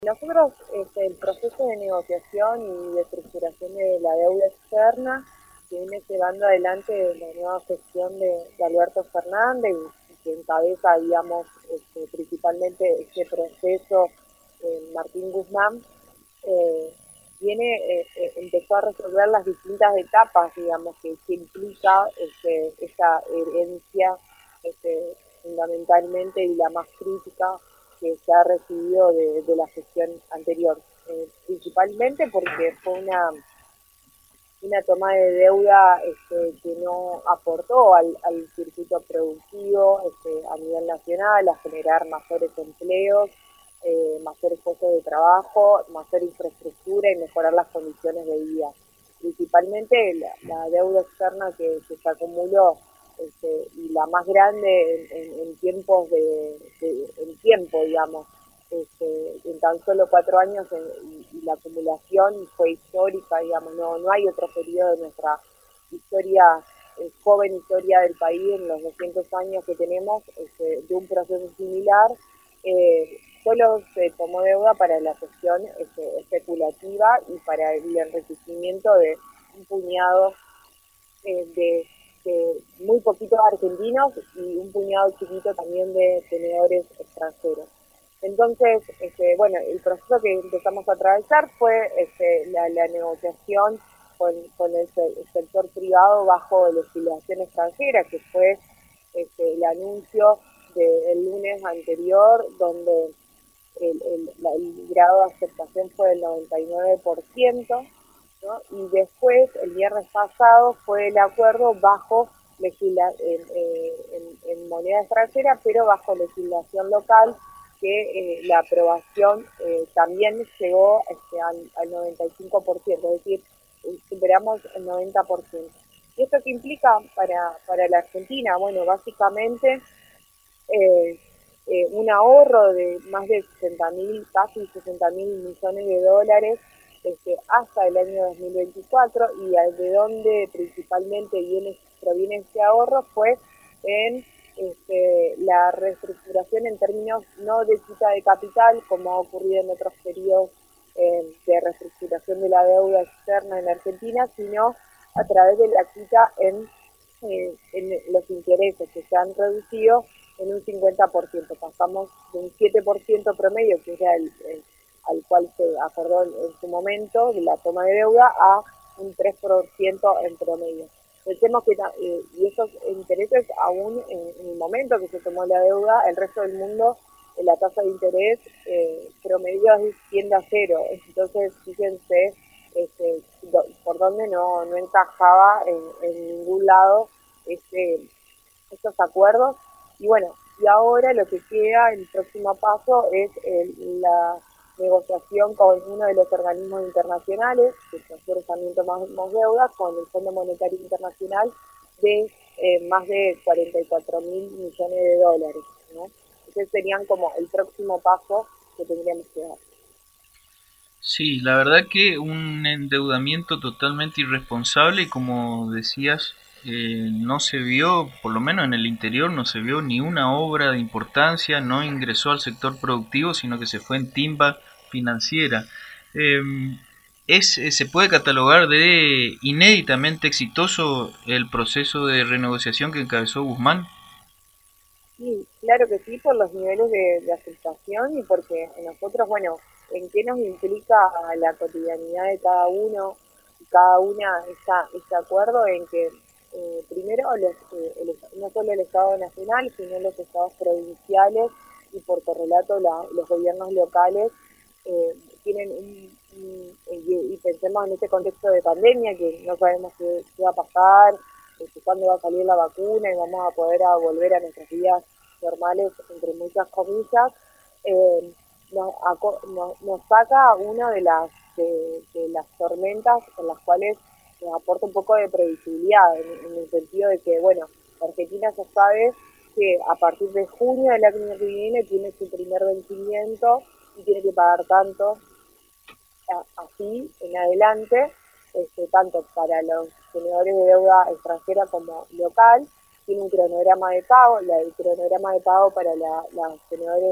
Nosotros, el proceso de negociación y de estructuración de la deuda externa que viene llevando adelante la nueva gestión de Alberto Fernández, que encabeza, digamos, principalmente este proceso, Martín Guzmán, eh, empezó a resolver las distintas etapas, digamos, que implica esa herencia, fundamentalmente, y la más crítica que se ha recibido de la gestión anterior, principalmente porque fue una toma de deuda que no aportó al circuito productivo a nivel nacional, a generar mayores empleos, mayores puestos de trabajo, mayor infraestructura y mejorar las condiciones de vida. Principalmente la deuda externa que se acumuló, y la más grande en tiempos en tiempo, digamos, en tan solo 4 años, y la acumulación fue histórica, digamos, no hay otro periodo de nuestra historia, joven historia del país, en los 200 años que tenemos, de un proceso similar. Solo se tomó deuda para la gestión especulativa y para el enriquecimiento de un puñado, de muy poquitos argentinos y un puñado chiquito también de tenedores extranjeros. Entonces, bueno, el proceso que empezamos a atravesar fue la negociación con el sector privado bajo legislación extranjera, que fue el anuncio del lunes anterior, donde el grado de aceptación fue del 99%, ¿no? Y después, el viernes pasado, fue el acuerdo bajo en moneda extranjera, pero bajo legislación local, que la aprobación también llegó al 95%, es decir, superamos el 90%. ¿Y esto qué implica para la Argentina? Bueno, básicamente, eh, un ahorro de más de 60.000, casi 60.000 millones de dólares, hasta el año 2024, y de donde principalmente proviene este ahorro fue en la reestructuración en términos no de quita de capital, como ha ocurrido en otros periodos de reestructuración de la deuda externa en Argentina, sino a través de la quita en los intereses, que se han reducido en un 50%. Pasamos de un 7% promedio, que era al cual se acordó en su momento de la toma de deuda, a un 3% en promedio. Pensemos que, y esos intereses, aún en el momento que se tomó la deuda, el resto del mundo, la tasa de interés promedio tiende a cero. Entonces, fíjense por donde no encajaba en ningún lado estos acuerdos. Y bueno, y ahora lo que queda, el próximo paso, es la negociación con uno de los organismos internacionales, que nosotros también tomamos deuda, con el Fondo Monetario Internacional, de más de 44.000 millones de dólares, ¿no? Entonces serían como el próximo paso que tendríamos que dar. Sí, la verdad que un endeudamiento totalmente irresponsable y como decías, no se vio, por lo menos en el interior, no se vio ni una obra de importancia, no ingresó al sector productivo, sino que se fue en timba financiera. Se puede catalogar de inéditamente exitoso el proceso de renegociación que encabezó Guzmán. Sí, claro que sí, por los niveles de aceptación y porque nosotros, bueno, en qué nos implica la cotidianidad de cada uno y cada una este acuerdo en que, primero, no solo el Estado Nacional, sino los estados provinciales y por correlato los gobiernos locales, tienen y pensemos en este contexto de pandemia, que no sabemos qué va a pasar, cuándo va a salir la vacuna y vamos a poder volver a nuestras vidas normales, entre muchas comillas. eh, nos saca una de las tormentas en las cuales nos aporta un poco de previsibilidad, en el sentido de que, bueno, Argentina ya sabe que a partir de junio del año que viene tiene su primer vencimiento y tiene que pagar tanto, así en adelante, tanto para los tenedores de deuda extranjera como local. Tiene un cronograma de pago, el cronograma de pago para los tenedores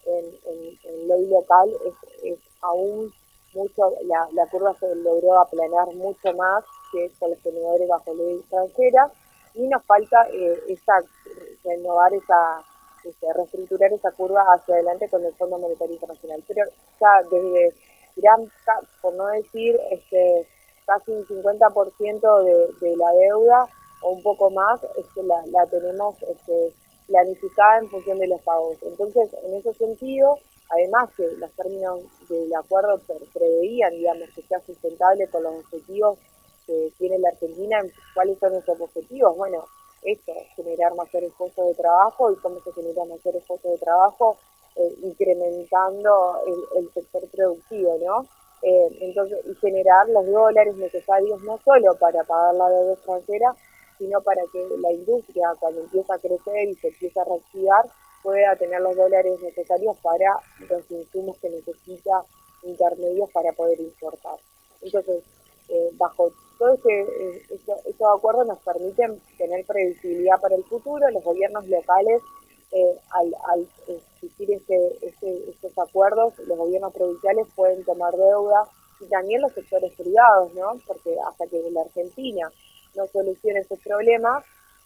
en ley local es aún mucho, la curva se logró aplanar mucho más que con los tenedores bajo ley extranjera, y nos falta renovar reestructurar esa curva hacia adelante con el Fondo Monetario Internacional. Pero ya desde por no decir casi un 50% de la deuda o un poco más, la tenemos planificada en función de los pagos. Entonces, en ese sentido, además que los términos del acuerdo preveían, digamos, que sea sustentable con los objetivos que tiene la Argentina. ¿Cuáles son esos objetivos? Bueno, esto, generar mayores puestos de trabajo. ¿Y cómo se generan mayores puestos de trabajo? Incrementando el sector productivo, ¿no? Entonces, y generar los dólares necesarios no solo para pagar la deuda extranjera, sino para que la industria, cuando empieza a crecer y se empieza a reactivar, pueda tener los dólares necesarios para los insumos que necesita, intermedios para poder importar. Entonces, bajo todo estos acuerdos nos permiten tener previsibilidad para el futuro. Los gobiernos locales, al existir estos acuerdos, los gobiernos provinciales pueden tomar deuda, y también los sectores privados, ¿no? Porque hasta que la Argentina no solucione ese problema,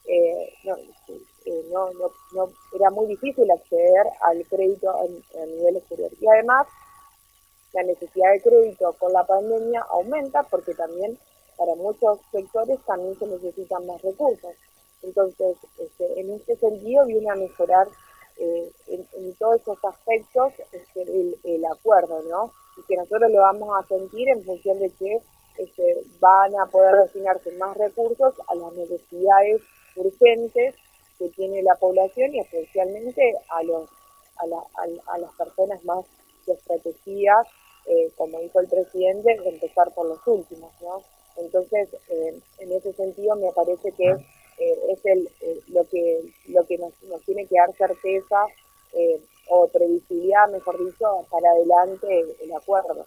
era muy difícil acceder al crédito a nivel exterior. Y además, la necesidad de crédito con la pandemia aumenta porque también para muchos sectores también se necesitan más recursos. Entonces, en este sentido viene a mejorar en todos esos aspectos el acuerdo, ¿no? Y que nosotros lo vamos a sentir en función de que van a poder destinarse más recursos a las necesidades urgentes que tiene la población, y especialmente a las personas más desprotegidas, como dijo el presidente, empezar por los últimos, ¿no? Entonces, en ese sentido me parece que es lo que nos tiene que dar certeza, o previsibilidad, mejor dicho, para adelante el acuerdo.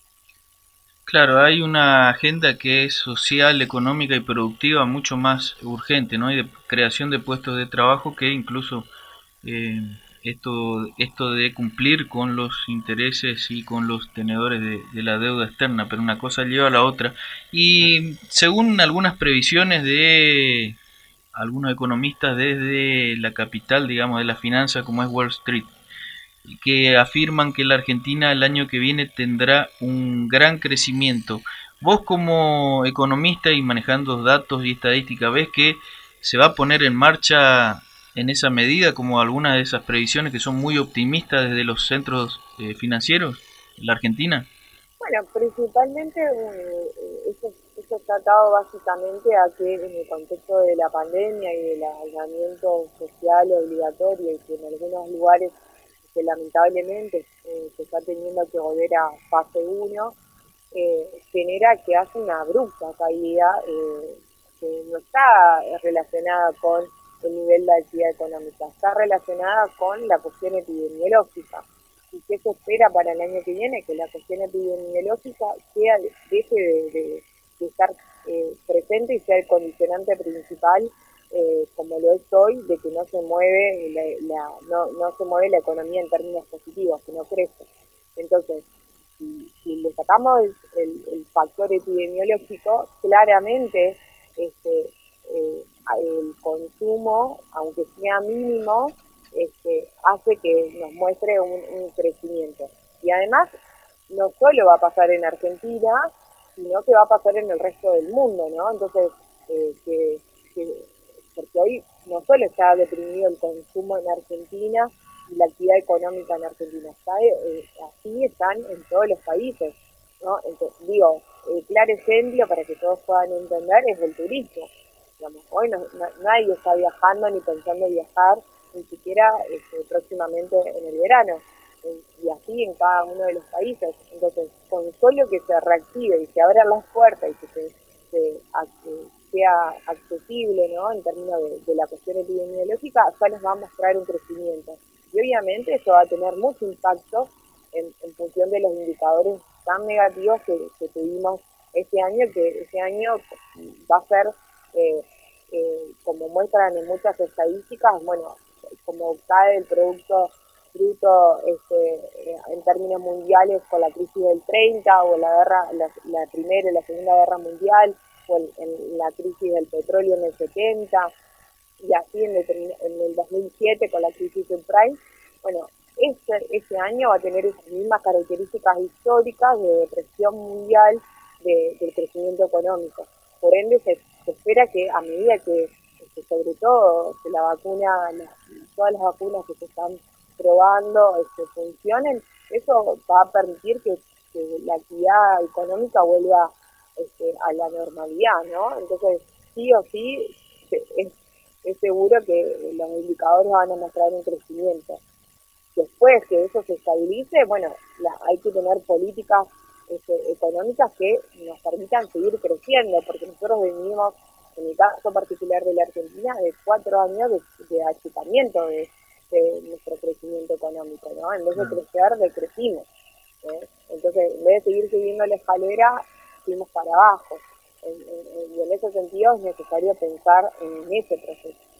Claro, hay una agenda que es social, económica y productiva mucho más urgente, ¿no? Y de creación de puestos de trabajo que incluso eh, esto de cumplir con los intereses y con los tenedores de la deuda externa, pero una cosa lleva a la otra. Y según algunas previsiones de algunos economistas desde la capital, digamos, de la finanza, como es Wall Street, que afirman que la Argentina el año que viene tendrá un gran crecimiento. Vos como economista y manejando datos y estadísticas, ¿ves que se va a poner en marcha en esa medida como algunas de esas previsiones que son muy optimistas desde los centros financieros en la Argentina? Bueno, principalmente eso está atado básicamente a que en el contexto de la pandemia y del aislamiento social obligatorio, y que en algunos lugares que lamentablemente se está teniendo que volver a fase 1, genera que hace una abrupta caída, que no está relacionada con el nivel de actividad económica, está relacionada con la cuestión epidemiológica. ¿Y qué se espera para el año que viene? Que la cuestión epidemiológica deje de estar presente y sea el condicionante principal, como lo es hoy, de que no se mueve no se mueve la economía en términos positivos, que no crece. Entonces, si le sacamos el factor epidemiológico, claramente el consumo, aunque sea mínimo, hace que nos muestre un crecimiento. Y además, no solo va a pasar en Argentina, sino que va a pasar en el resto del mundo, ¿no? Entonces, porque hoy no solo está deprimido el consumo en Argentina y la actividad económica en Argentina, así están en todos los países, ¿no? Entonces, claro ejemplo para que todos puedan entender es el turismo. Digamos, hoy nadie está viajando ni pensando viajar, ni siquiera próximamente en el verano, y así en cada uno de los países. Entonces, con solo que se reactive y se abran las puertas y que sea accesible, ¿no? En términos de la cuestión epidemiológica, ya nos va a mostrar un crecimiento. Y obviamente eso va a tener mucho impacto en función de los indicadores tan negativos que tuvimos este año, que este año va a ser, como muestran en muchas estadísticas, bueno, como cae el Producto fruto en términos mundiales con la crisis del 30 o la Primera y la Segunda Guerra Mundial o en la crisis del petróleo en el 70 y así en el 2007 con la crisis subprime. Bueno, ese año va a tener esas mismas características históricas de depresión mundial del crecimiento económico. Por ende, se espera que a medida que sobre todo que la vacuna, todas las vacunas que se están probando funcionen, eso va a permitir que la actividad económica vuelva a la normalidad, ¿no? Entonces, sí o sí, es seguro que los indicadores van a mostrar un crecimiento. Después que eso se estabilice, bueno, hay que tener políticas económicas que nos permitan seguir creciendo, porque nosotros venimos, en el caso particular de la Argentina, de 4 años de achicamiento de nuestro crecimiento económico, ¿no? En vez de crecer, decrecimos. Entonces, en vez de seguir subiendo la escalera, fuimos para abajo. Y en ese sentido es necesario pensar en ese proceso.